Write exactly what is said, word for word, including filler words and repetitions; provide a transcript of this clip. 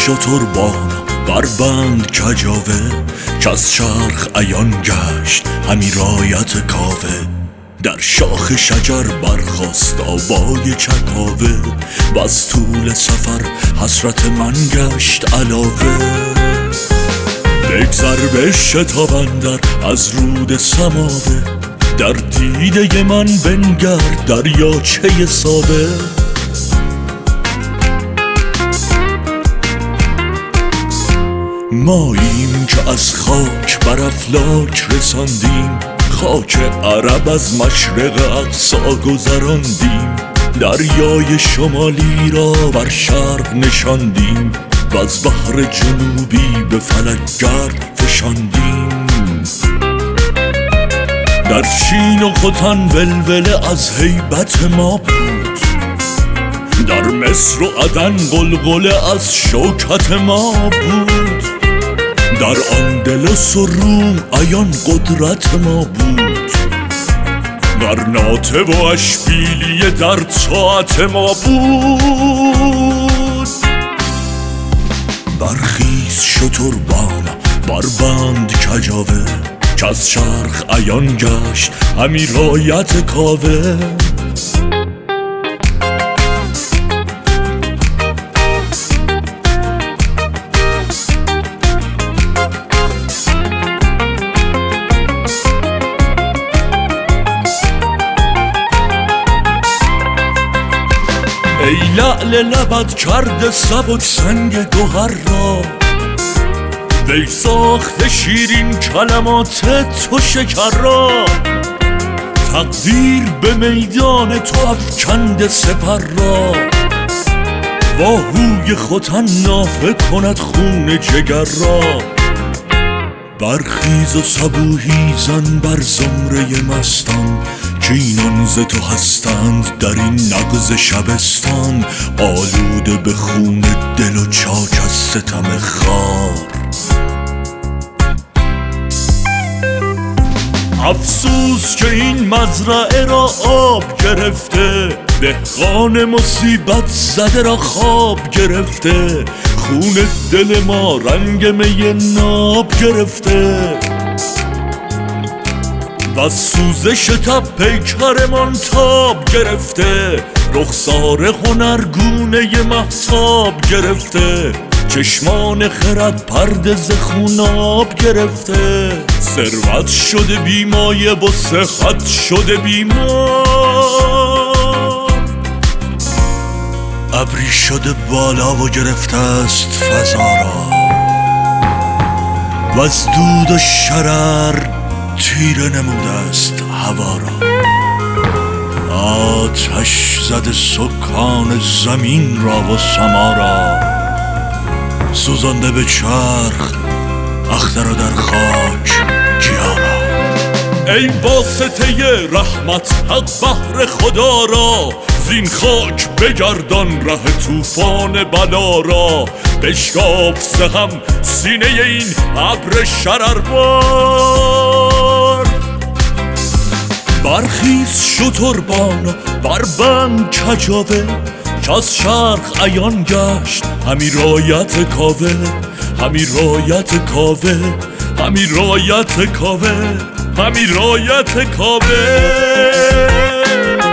شتربان بربند کجاوه، که از چرخ عیان گشت همی رایت کاوه. در شاخ شجر برخاست آوای چکاوه، و از طول سفر حسرت من گشت علاوه. بگذر به شتاب اندر از رود سماوه، در دیده من بنگر دریاچه ساوه. ماییم که از خاک بر افلاک رساندیم، خاک عرب از مشرق اقصا گذراندیم. دریای شمالی را بر شرق نشاندیم، و از بحر جنوبی به فلک گرد فشاندیم. در چین و ختن ولوله از هیبت ما بود، در مصر و عدن غلغله از شوکت ما بود. در اندلس و روم عیان قدرت ما بود، غرناطه و اشبیلیه در طاعت ما بود. برخیز شتربان بربند کجاوه، که از چرخ عیان گشت همی رایت کاوه. ای لعل لبت کرده سبک سنگ گوهر را، وی ساخته شیرین کلمات تو شکر را. تقدیر به میدان تو افکنده سپر را، واهوی ختن نافه کند خون جگر را. برخیز و صبوحی زن بر زمره مستان، که اینان ز تو هستند در این نغز شبستان. آلوده به خون دل و چاک از ستم خار، افسوس که این مزرعه را آب گرفته، دهقان مصیبت زده را خواب گرفته. خون دل ما رنگ می ناب گرفته، و سوزش تب پیکرمان تاب گرفته. رخسار هنرگونه مهتاب گرفته، چشمان خرد پرده ز خوناب گرفته. ثروت شده بیمایه و صحت شده بیمار، ابری شده بالا و گرفته است فضا را. و از دود و شرر تیره نموده است هوا را. آتش زده سکان زمین را و سما را، سوزانده به چرخ اختر و در خاک گیا را. ای واسطه رحمت حق بحر خدا را، زین خاک بگردان ره طوفان بلا را. بشکاف سهم سینه این ابر شرربار. برخیز شتربان بربند کجاوه، که از چرخ عیان گشت همی رایت کاوه. همی رایت کاوه، همی رایت کاوه، همی رایت کاوه.